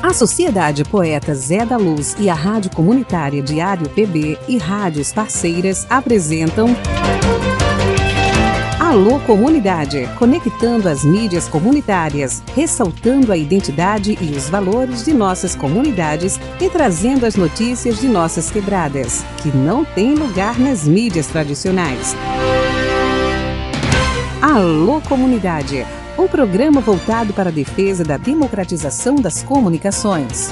A Sociedade Poeta Zé da Luz e a Rádio Comunitária Diário PB e rádios parceiras apresentam Alô Comunidade, conectando as mídias comunitárias, ressaltando a identidade e os valores de nossas comunidades e trazendo as notícias de nossas quebradas, que não têm lugar nas mídias tradicionais. Alô Comunidade, um programa voltado para a defesa da democratização das comunicações.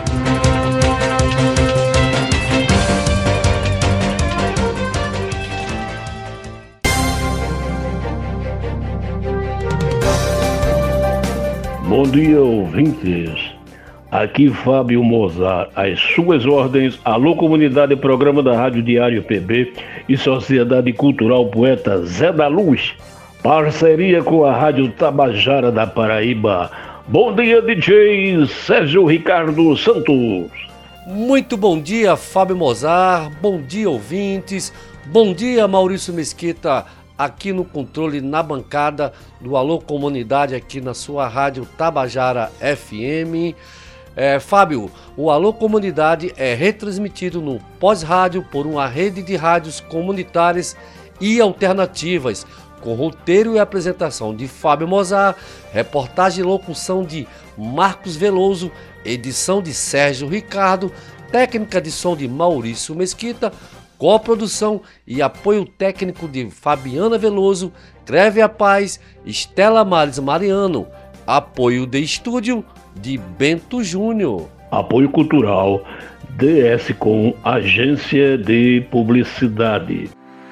Bom dia, ouvintes. Aqui Fábio Mozart, às suas ordens. Alô Comunidade, programa da Rádio Diário PB e Sociedade Cultural Poeta Zé da Luz, parceria com a Rádio Tabajara da Paraíba. Bom dia, DJ Sérgio Ricardo Santos. Muito bom dia, Fábio Mozart. Bom dia, ouvintes. Bom dia, Maurício Mesquita, aqui no controle, na bancada do Alô Comunidade, aqui na sua Rádio Tabajara FM. Fábio, o Alô Comunidade é retransmitido no pós-rádio por uma rede de rádios comunitárias e alternativas, com roteiro e apresentação de Fábio Mozart, reportagem e locução de Marcos Veloso, edição de Sérgio Ricardo, técnica de som de Maurício Mesquita, coprodução e apoio técnico de Fabiana Veloso, Creve Paz, Estela Mares Mariano, apoio de estúdio de Bento Júnior. Apoio cultural, DS com Agência de Publicidade.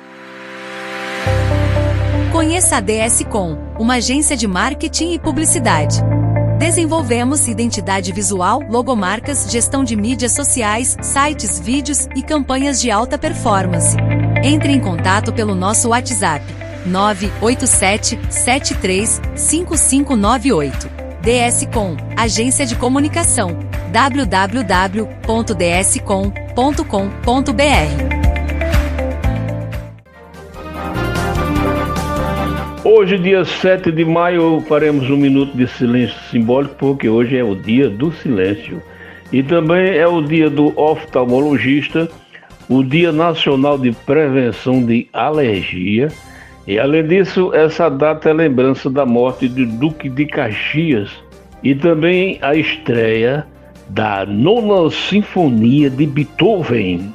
Conheça a DS Com, uma agência de marketing e publicidade. Desenvolvemos identidade visual, logomarcas, gestão de mídias sociais, sites, vídeos e campanhas de alta performance. Entre em contato pelo nosso WhatsApp 987-735598. DS Com, agência de comunicação. www.dscom.com.br. Hoje, dia 7 de maio, faremos um minuto de silêncio simbólico, porque hoje é o dia do silêncio. E também é o dia do oftalmologista, o dia nacional de prevenção de alergia. E além disso, essa data é lembrança da morte do Duque de Caxias e também a estreia da Nona Sinfonia de Beethoven.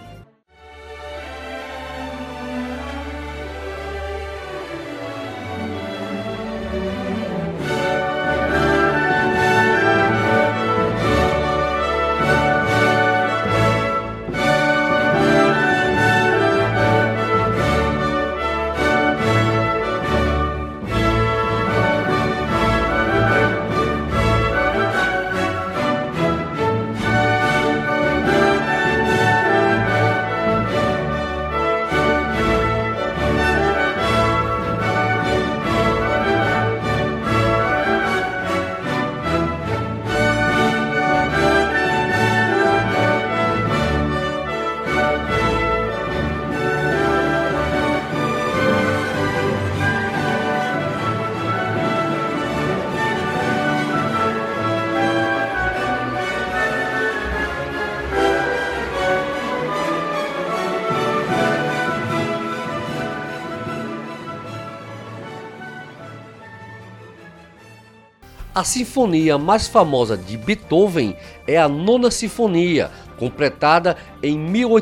A sinfonia mais famosa de Beethoven é a Nona Sinfonia, completada em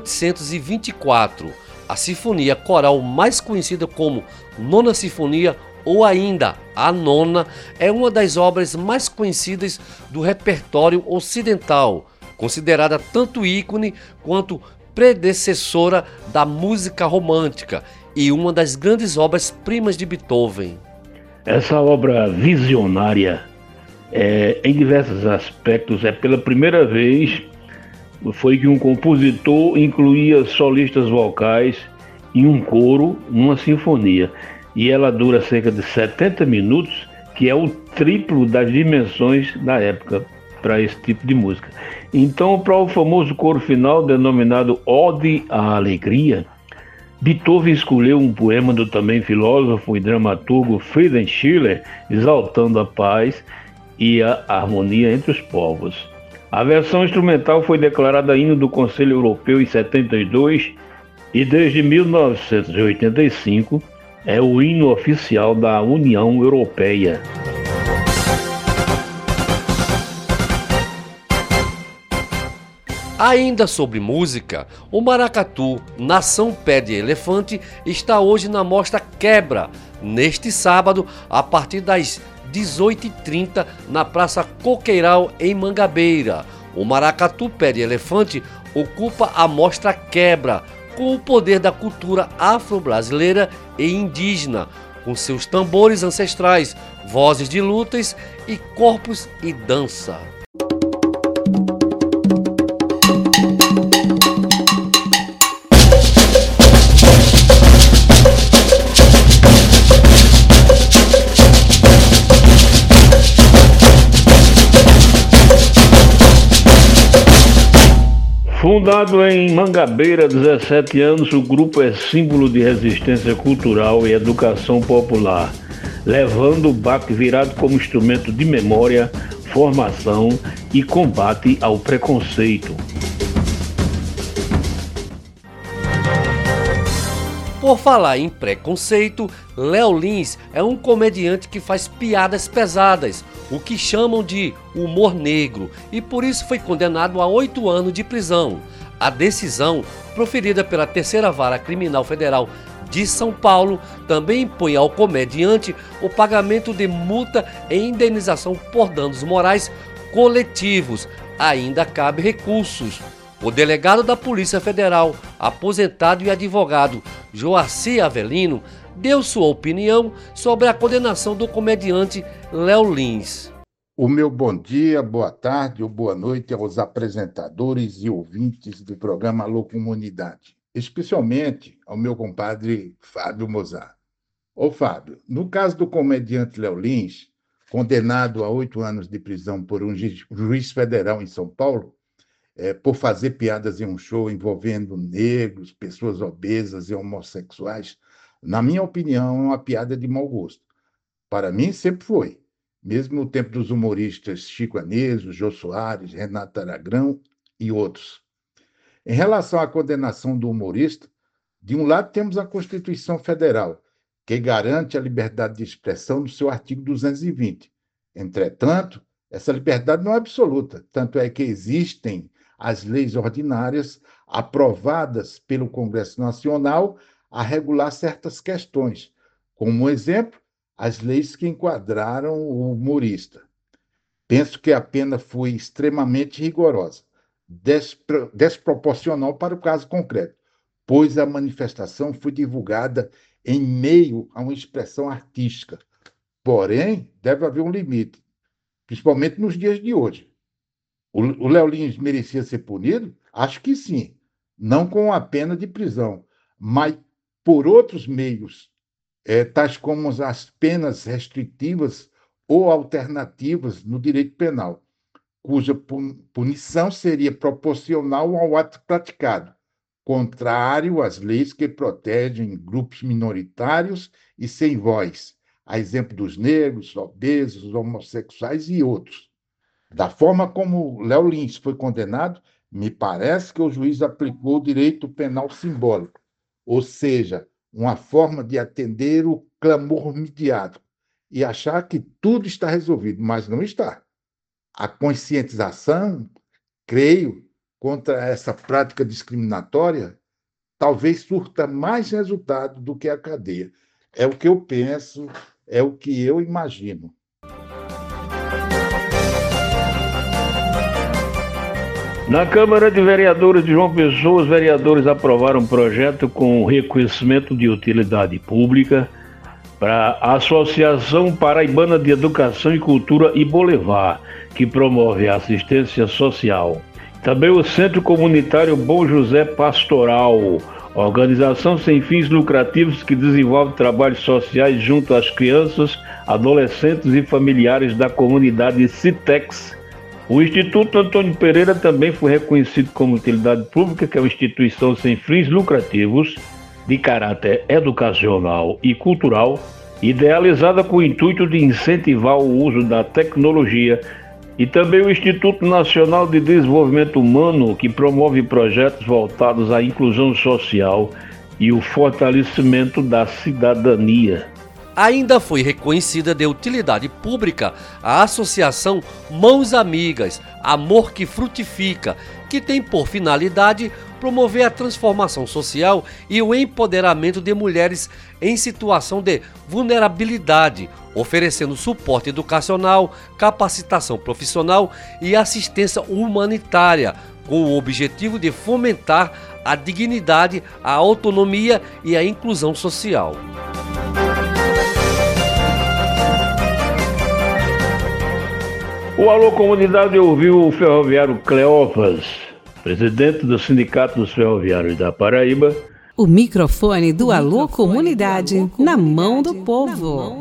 1824. A sinfonia coral mais conhecida como Nona Sinfonia, ou ainda a Nona, é uma das obras mais conhecidas do repertório ocidental, considerada tanto ícone quanto predecessora da música romântica e uma das grandes obras-primas de Beethoven. Essa obra visionária, em diversos aspectos, pela primeira vez foi que um compositor incluía solistas vocais e um coro numa sinfonia. E ela dura cerca de 70 minutos, que é o triplo das dimensões da época para esse tipo de música. Então, para o famoso coro final, denominado Ode à Alegria, Beethoven escolheu um poema do também filósofo e dramaturgo Friedrich Schiller, exaltando a paz e a harmonia entre os povos. A versão instrumental foi declarada hino do Conselho Europeu em 72 e desde 1985 é o hino oficial da União Europeia. Ainda sobre música, o maracatu, nação pé de elefante, está hoje na mostra Quebra, neste sábado, a partir das 18h30, na Praça Coqueiral, em Mangabeira. O maracatu pé de elefante ocupa a mostra Quebra, com o poder da cultura afro-brasileira e indígena, com seus tambores ancestrais, vozes de lutas e corpos e dança. Fundado em Mangabeira há 17 anos, o grupo é símbolo de resistência cultural e educação popular, levando o baque virado como instrumento de memória, formação e combate ao preconceito. Por falar em preconceito, Léo Lins é um comediante que faz piadas pesadas, o que chamam de humor negro, e por isso foi condenado a 8 anos de prisão. A decisão, proferida pela Terceira Vara Criminal Federal de São Paulo, também impõe ao comediante o pagamento de multa e indenização por danos morais coletivos. Ainda cabe recursos. O delegado da Polícia Federal, aposentado e advogado Joaci Avelino, deu sua opinião sobre a condenação do comediante Léo Lins. O meu bom dia, boa tarde ou boa noite aos apresentadores e ouvintes do programa Alô Comunidade, especialmente ao meu compadre Fábio Mozart. Ô Fábio, no caso do comediante Léo Lins, condenado a 8 anos de prisão por um juiz federal em São Paulo, por fazer piadas em um show envolvendo negros, pessoas obesas e homossexuais, na minha opinião, é uma piada de mau gosto. Para mim, sempre foi. Mesmo no tempo dos humoristas Chico Anísio, Jô Soares, Renato Aragão e outros. Em relação à condenação do humorista, de um lado temos a Constituição Federal, que garante a liberdade de expressão no seu artigo 220. Entretanto, essa liberdade não é absoluta, tanto é que existem as leis ordinárias aprovadas pelo Congresso Nacional a regular certas questões, como exemplo, as leis que enquadraram o humorista. Penso que a pena foi extremamente rigorosa, desproporcional para o caso concreto, pois a manifestação foi divulgada em meio a uma expressão artística. Porém, deve haver um limite, principalmente nos dias de hoje. O Léo Lins merecia ser punido? Acho que sim. Não com a pena de prisão, mas por outros meios, tais como as penas restritivas ou alternativas no direito penal, cuja punição seria proporcional ao ato praticado, contrário às leis que protegem grupos minoritários e sem voz, a exemplo dos negros, obesos, homossexuais e outros. Da forma como Léo Lins foi condenado, me parece que o juiz aplicou o direito penal simbólico, ou seja, uma forma de atender o clamor midiático e achar que tudo está resolvido, mas não está. A conscientização, creio, contra essa prática discriminatória, talvez surta mais resultado do que a cadeia. É o que eu penso, é o que eu imagino. Na Câmara de Vereadores de João Pessoa, os vereadores aprovaram um projeto com reconhecimento de utilidade pública para a Associação Paraibana de Educação e Cultura Ibolevar, que promove a assistência social. Também o Centro Comunitário Bom José Pastoral, organização sem fins lucrativos que desenvolve trabalhos sociais junto às crianças, adolescentes e familiares da comunidade Citex. O Instituto Antônio Pereira também foi reconhecido como utilidade pública, que é uma instituição sem fins lucrativos, de caráter educacional e cultural, idealizada com o intuito de incentivar o uso da tecnologia E também o Instituto Nacional de Desenvolvimento Humano, que promove projetos voltados à inclusão social e o fortalecimento da cidadania. Ainda foi reconhecida de utilidade pública a Associação Mãos Amigas, Amor que Frutifica, que tem por finalidade promover a transformação social e o empoderamento de mulheres em situação de vulnerabilidade, oferecendo suporte educacional, capacitação profissional e assistência humanitária, com o objetivo de fomentar a dignidade, a autonomia e a inclusão social. O Alô Comunidade ouviu o ferroviário Cleófas, presidente do Sindicato dos Ferroviários da Paraíba. O microfone do Alô Comunidade na mão do povo.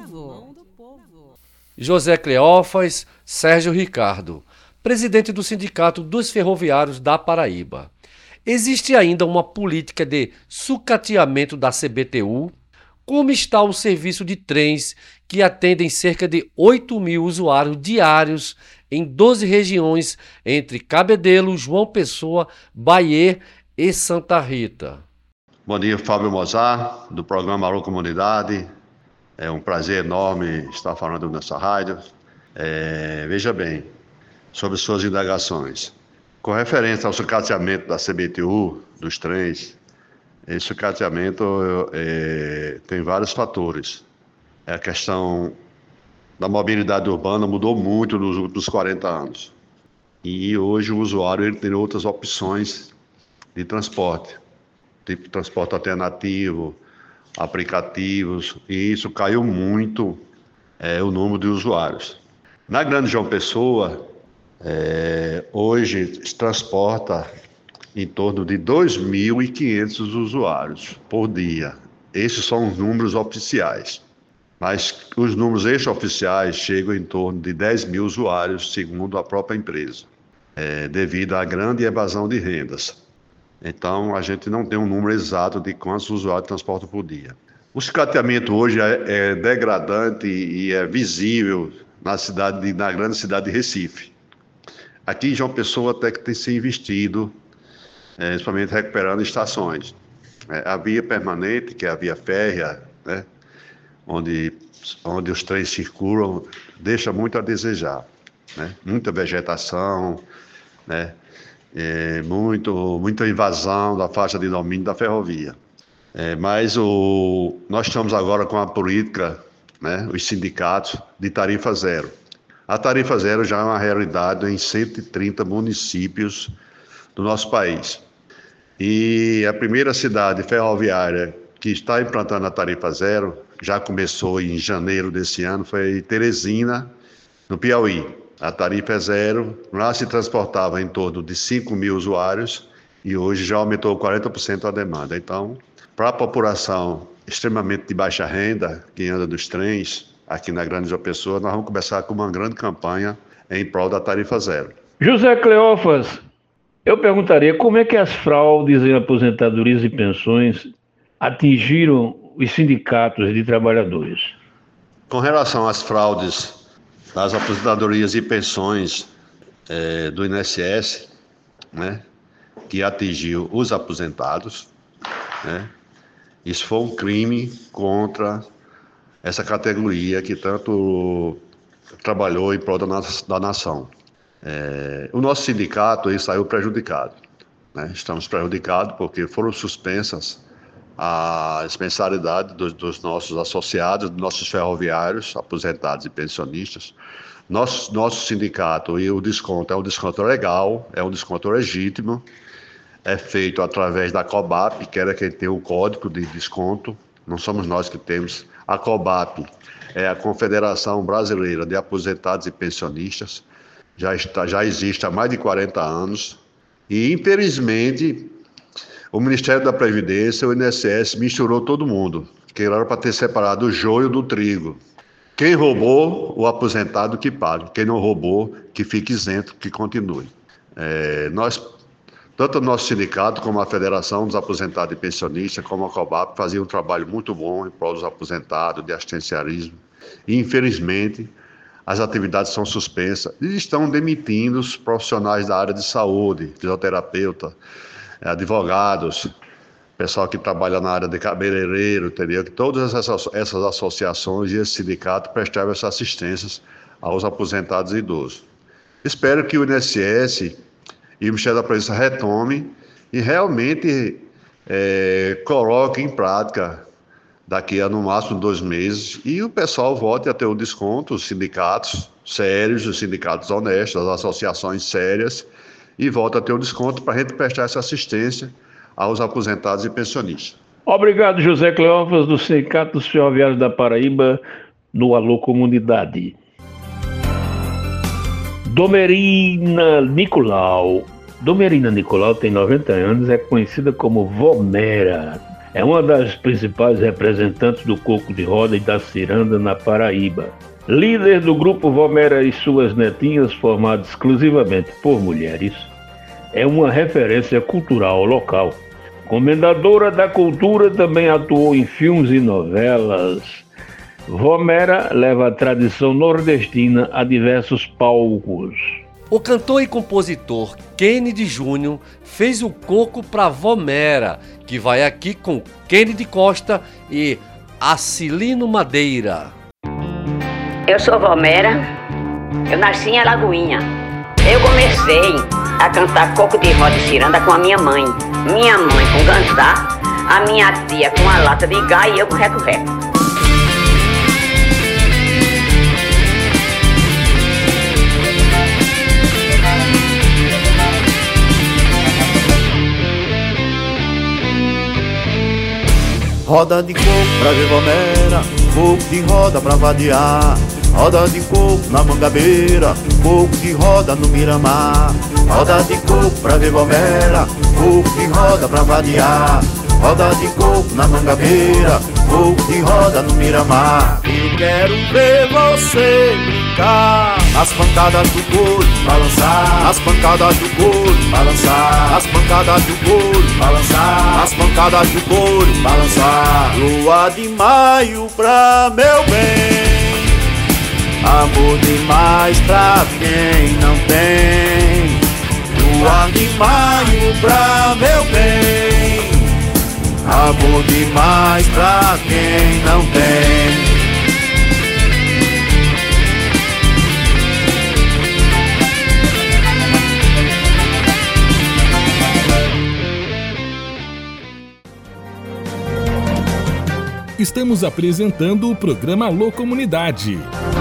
José Cleófas Sérgio Ricardo, presidente do Sindicato dos Ferroviários da Paraíba. Existe ainda uma política de sucateamento da CBTU? Como está o serviço de trens que atendem cerca de 8.000 usuários diários em 12 regiões entre Cabedelo, João Pessoa, Bahia e Santa Rita? Bom dia, Fábio Mozart, do programa Alô Comunidade. É um prazer enorme estar falando nessa rádio. Veja bem, sobre suas indagações. Com referência ao sucateamento da CBTU, dos trens, esse sucateamento tem vários fatores. A questão da mobilidade urbana mudou muito nos últimos 40 anos. E hoje o usuário ele tem outras opções de transporte, tipo transporte alternativo, aplicativos, e isso caiu muito o número de usuários. Na Grande João Pessoa, hoje se transporta em torno de 2.500 usuários por dia. Esses são os números oficiais. Mas os números extraoficiais chegam em torno de 10.000 usuários, segundo a própria empresa, devido à grande evasão de rendas. Então, a gente não tem um número exato de quantos usuários transportam por dia. O sucateamento hoje é degradante e é visível na grande cidade de Recife. Aqui em João Pessoa até que tem se investido, principalmente recuperando estações. A via permanente, que é a via férrea, né, onde os trens circulam, deixa muito a desejar, né? Muita vegetação, né? Muita invasão da faixa de domínio da ferrovia. Mas nós estamos agora com a política, né, os sindicatos, de tarifa zero. A tarifa zero já é uma realidade em 130 municípios do nosso país. E a primeira cidade ferroviária que está implantando a tarifa zero, já começou em janeiro desse ano, foi Teresina, no Piauí. A tarifa é zero, lá se transportava em torno de 5.000 usuários e hoje já aumentou 40% a demanda. Então, para a população extremamente de baixa renda, que anda dos trens, aqui na Grande João Pessoa, nós vamos começar com uma grande campanha em prol da tarifa zero. José Cleófas, eu perguntaria como é que as fraudes em aposentadorias e pensões atingiram os sindicatos de trabalhadores? Com relação às fraudes das aposentadorias e pensões do INSS, né, que atingiu os aposentados, né, isso foi um crime contra essa categoria que tanto trabalhou em prol da nação. O nosso sindicato ele saiu prejudicado, né? Estamos prejudicados porque foram suspensas as mensalidades dos nossos associados, dos nossos ferroviários, aposentados e pensionistas. Nosso sindicato, e o desconto é um desconto legal, é um desconto legítimo, é feito através da COBAP, que era quem tem o código de desconto, não somos nós que temos. A COBAP é a Confederação Brasileira de Aposentados e Pensionistas, já existe há mais de 40 anos, e infelizmente o Ministério da Previdência, o INSS, misturou todo mundo, que era para ter separado o joio do trigo. Quem roubou, o aposentado que pague. Quem não roubou, que fique isento, que continue. Tanto o nosso sindicato, como a Federação dos Aposentados e Pensionistas, como a COBAP, faziam um trabalho muito bom em prol dos aposentados, de assistencialismo. E, infelizmente, as atividades são suspensas e estão demitindo os profissionais da área de saúde, fisioterapeuta, advogados, pessoal que trabalha na área de cabeleireiro, entendeu? Que todas essas associações e esse sindicato prestavam essas assistências aos aposentados e idosos. Espero que o INSS e o Ministério da Previdência retome e realmente coloque em prática daqui a no máximo 2 meses e o pessoal volte a ter o desconto, os sindicatos sérios, os sindicatos honestos, as associações sérias, e volte a ter o desconto para a gente prestar essa assistência aos aposentados e pensionistas. Obrigado, José Cleófas, do Sindicato dos Ferroviários da Paraíba, no Alô Comunidade. Domerina Nicolau tem 90 anos, é conhecida como Vomera. É uma das principais representantes do coco de roda e da ciranda na Paraíba. Líder do grupo Vomera e suas netinhas, formado exclusivamente por mulheres, é uma referência cultural local. Comendadora da cultura, também atuou em filmes e novelas. Vomera leva a tradição nordestina a diversos palcos. O cantor e compositor Kennedy Júnior fez o coco para Vomera, que vai aqui com Kennedy Costa e Acilino Madeira. Eu sou Vomera, eu nasci em Alagoinha. Eu comecei a cantar coco de roda e ciranda com a minha mãe. Minha mãe com ganzá, a minha tia com a lata de gás e eu com reco-reco. Roda de coco pra ver Vomera, coco de roda pra vadiar. Roda de coco na Mangabeira, coco de roda no Miramar. Roda de coco pra ver Vomera, coco de roda pra vadiar. Roda de coco na Mangabeira, coco de roda no Miramar. Eu quero ver você brincar, as pancadas do couro balançar, as pancadas do couro balançar, as pancadas do couro balançar, as pancadas do couro balançar. Lua de maio pra meu bem, amor demais pra quem não tem. Lua de maio pra meu bem, amor demais pra quem não tem. Estamos apresentando o programa Alô Comunidade.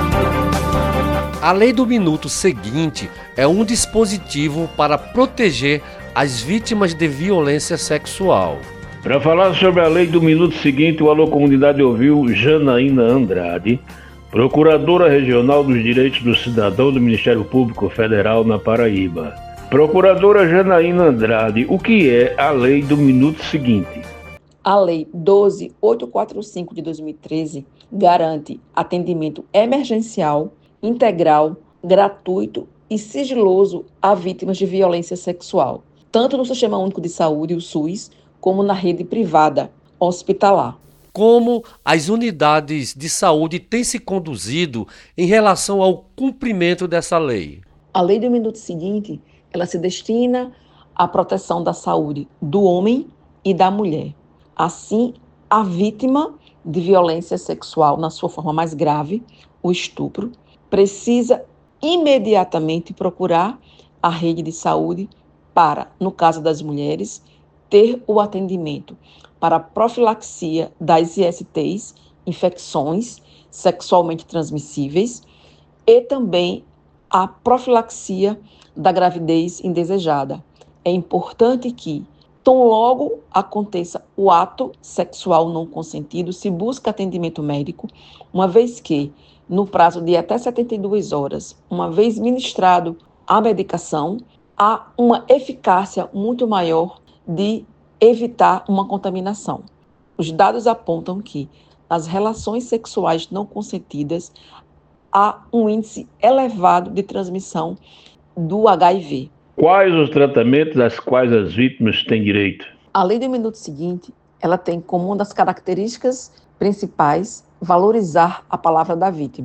A Lei do Minuto Seguinte é um dispositivo para proteger as vítimas de violência sexual. Para falar sobre a Lei do Minuto Seguinte, o Alô Comunidade ouviu Janaína Andrade, Procuradora Regional dos Direitos do Cidadão do Ministério Público Federal na Paraíba. Procuradora Janaína Andrade, o que é a Lei do Minuto Seguinte? A Lei 12.845 de 2013 garante atendimento emergencial, integral, gratuito e sigiloso a vítimas de violência sexual, tanto no Sistema Único de Saúde, o SUS, como na rede privada hospitalar. Como as unidades de saúde têm se conduzido em relação ao cumprimento dessa lei? A Lei do Minuto Seguinte, ela se destina à proteção da saúde do homem e da mulher. Assim, a vítima de violência sexual na sua forma mais grave, o estupro, precisa imediatamente procurar a rede de saúde para, no caso das mulheres, ter o atendimento para a profilaxia das ISTs, infecções sexualmente transmissíveis, e também a profilaxia da gravidez indesejada. É importante que, tão logo aconteça o ato sexual não consentido, se busca atendimento médico, uma vez que, no prazo de até 72 horas, uma vez ministrado a medicação, há uma eficácia muito maior de evitar uma contaminação. Os dados apontam que, nas relações sexuais não consentidas, há um índice elevado de transmissão do HIV. Quais os tratamentos às quais as vítimas têm direito? A Lei do Minuto Seguinte, ela tem como uma das características principais valorizar a palavra da vítima.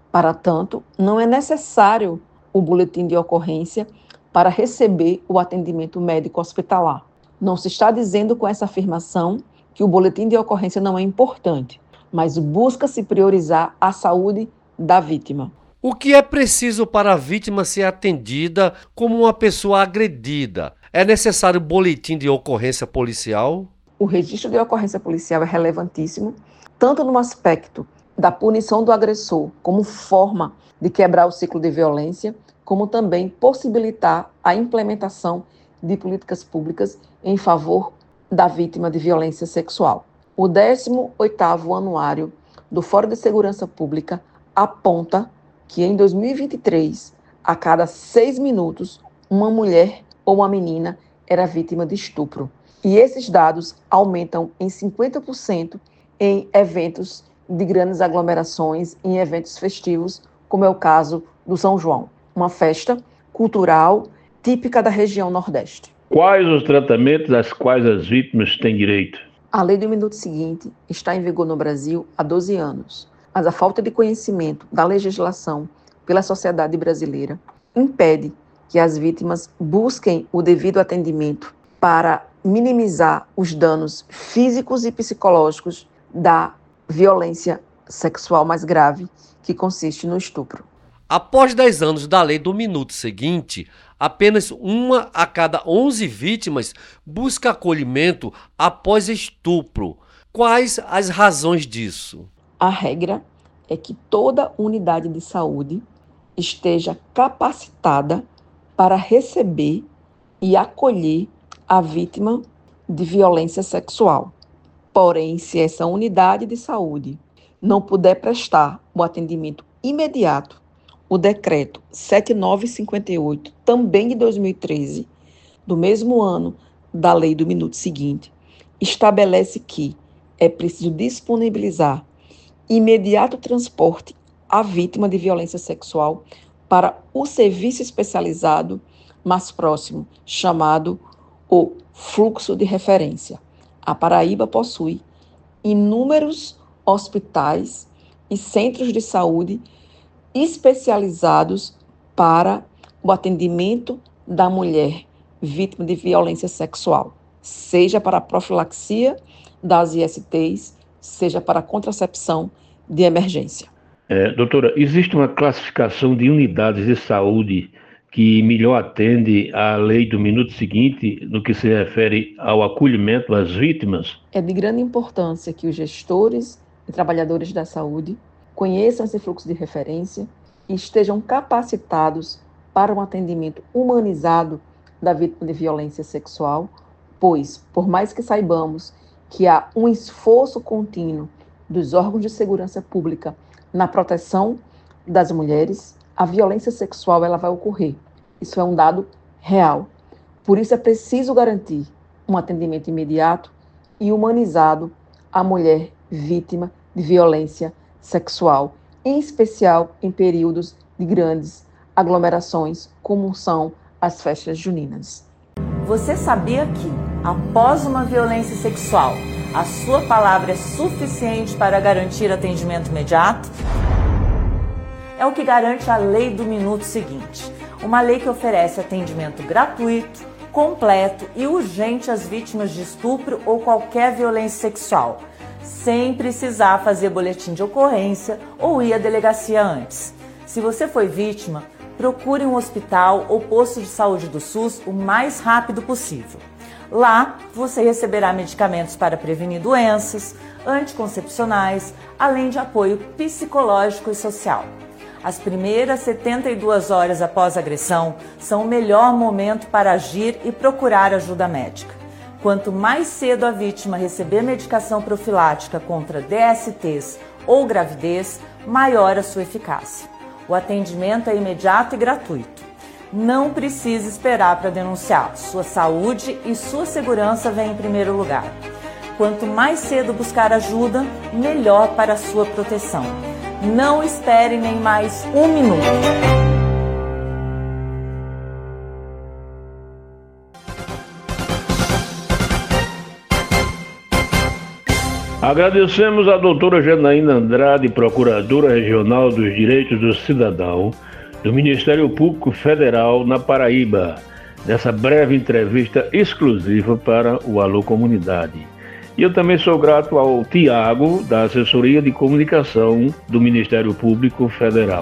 Para tanto, não é necessário o boletim de ocorrência para receber o atendimento médico hospitalar. Não se está dizendo com essa afirmação que o boletim de ocorrência não é importante, mas busca-se priorizar a saúde da vítima. O que é preciso para a vítima ser atendida como uma pessoa agredida? É necessário boletim de ocorrência policial? O registro de ocorrência policial é relevantíssimo, tanto no aspecto da punição do agressor como forma de quebrar o ciclo de violência, como também possibilitar a implementação de políticas públicas em favor da vítima de violência sexual. O 18º Anuário do Fórum de Segurança Pública aponta que em 2023, a cada 6 minutos, uma mulher ou uma menina era vítima de estupro. E esses dados aumentam em 50% em eventos de grandes aglomerações, em eventos festivos, como é o caso do São João, uma festa cultural típica da região Nordeste. Quais os tratamentos às quais as vítimas têm direito? A Lei do Minuto Seguinte está em vigor no Brasil há 12 anos, mas a falta de conhecimento da legislação pela sociedade brasileira impede que as vítimas busquem o devido atendimento para minimizar os danos físicos e psicológicos da violência sexual mais grave, que consiste no estupro. Após 10 anos da Lei do Minuto Seguinte, apenas 1 a cada 11 vítimas busca acolhimento após estupro. Quais as razões disso? A regra é que toda unidade de saúde esteja capacitada para receber e acolher a vítima de violência sexual. Porém, se essa unidade de saúde não puder prestar o atendimento imediato, o decreto 7958, também de 2013, do mesmo ano da Lei do Minuto Seguinte, estabelece que é preciso disponibilizar imediato transporte à vítima de violência sexual para o serviço especializado mais próximo, chamado o fluxo de referência. A Paraíba possui inúmeros hospitais e centros de saúde especializados para o atendimento da mulher vítima de violência sexual, seja para a profilaxia das ISTs, seja para a contracepção de emergência. Doutora, existe uma classificação de unidades de saúde que melhor atende à Lei do Minuto Seguinte no que se refere ao acolhimento às vítimas? É de grande importância que os gestores e trabalhadores da saúde conheçam esse fluxo de referência e estejam capacitados para um atendimento humanizado da vítima de violência sexual, pois, por mais que saibamos que há um esforço contínuo dos órgãos de segurança pública na proteção das mulheres, a violência sexual ela vai ocorrer. Isso é um dado real. Por isso é preciso garantir um atendimento imediato e humanizado à mulher vítima de violência sexual, em especial em períodos de grandes aglomerações, como são as festas juninas. Você sabia que, após uma violência sexual, a sua palavra é suficiente para garantir atendimento imediato? É o que garante a Lei do Minuto Seguinte, uma lei que oferece atendimento gratuito, completo e urgente às vítimas de estupro ou qualquer violência sexual, sem precisar fazer boletim de ocorrência ou ir à delegacia antes. Se você foi vítima, procure um hospital ou posto de saúde do SUS o mais rápido possível. Lá, você receberá medicamentos para prevenir doenças, anticoncepcionais, além de apoio psicológico e social. As primeiras 72 horas após a agressão são o melhor momento para agir e procurar ajuda médica. Quanto mais cedo a vítima receber medicação profilática contra DSTs ou gravidez, maior a sua eficácia. O atendimento é imediato e gratuito. Não precisa esperar para denunciar. Sua saúde e sua segurança vêm em primeiro lugar. Quanto mais cedo buscar ajuda, melhor para a sua proteção. Não espere nem mais um minuto. Agradecemos à doutora Janaína Andrade, Procuradora Regional dos Direitos do Cidadão do Ministério Público Federal na Paraíba, nessa breve entrevista exclusiva para o Alô Comunidade. E eu também sou grato ao Tiago, da Assessoria de Comunicação do Ministério Público Federal.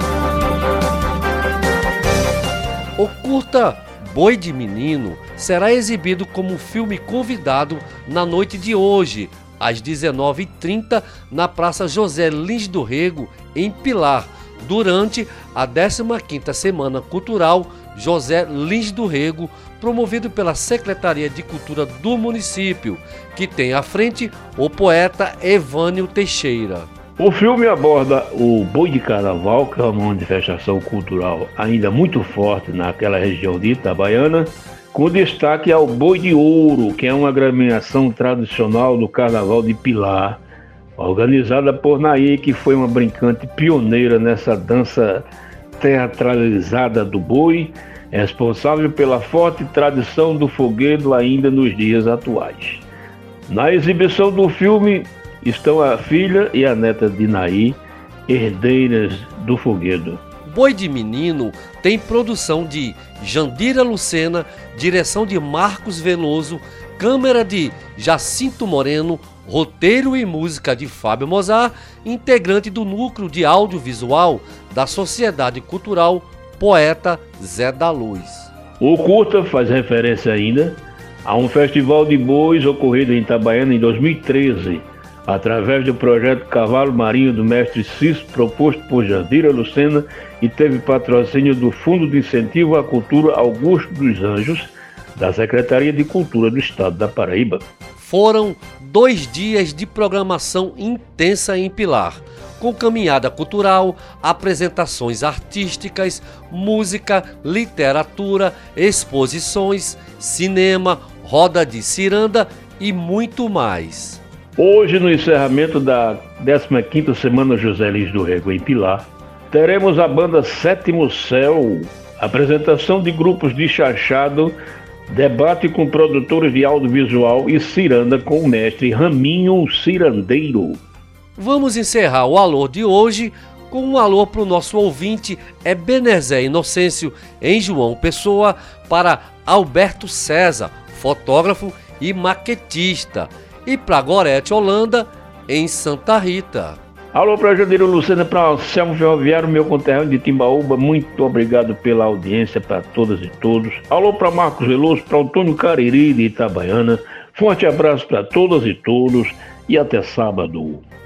O curta Boi de Menino será exibido como filme convidado na noite de hoje, às 19h30, na Praça José Lins do Rego, em Pilar, durante a 15ª Semana Cultural José Lins do Rego, promovido pela Secretaria de Cultura do município, que tem à frente o poeta Evânio Teixeira. O filme aborda o Boi de Carnaval, que é uma manifestação cultural ainda muito forte naquela região de Itabaiana, com destaque ao Boi de Ouro, que é uma agremiação tradicional do Carnaval de Pilar, organizada por Naí, que foi uma brincante pioneira nessa dança teatralizada do boi, responsável pela forte tradição do foguedo ainda nos dias atuais. Na exibição do filme estão a filha e a neta de Naí, herdeiras do foguedo. Boi de Menino tem produção de Jandira Lucena, direção de Marcos Veloso, câmera de Jacinto Moreno, roteiro e música de Fábio Mozart, integrante do Núcleo de Audiovisual da Sociedade Cultural Poeta Zé da Luz. O curta faz referência ainda a um festival de bois ocorrido em Itabaiana em 2013, através do projeto Cavalo Marinho do mestre Cis, proposto por Jandira Lucena, e teve patrocínio do Fundo de Incentivo à Cultura Augusto dos Anjos, da Secretaria de Cultura do Estado da Paraíba. Foram 2 dias de programação intensa em Pilar, com caminhada cultural, apresentações artísticas, música, literatura, exposições, cinema, roda de ciranda e muito mais. Hoje, no encerramento da 15ª Semana José Lins do Rego em Pilar, teremos a banda Sétimo Céu, apresentação de grupos de chachado, debate com produtores de audiovisual e ciranda com o mestre Raminho Cirandeiro. Vamos encerrar o alô de hoje com um alô para o nosso ouvinte Ebenezer Inocêncio, em João Pessoa, para Alberto César, fotógrafo e maquetista, e para Gorete Holanda, em Santa Rita. Alô para Jandira Lucena, para Anselmo Ferroviário, meu conterrâneo de Timbaúba, muito obrigado pela audiência para todas e todos. Alô para Marcos Veloso, para Antônio Cariri de Itabaiana, forte abraço para todas e todos e até sábado.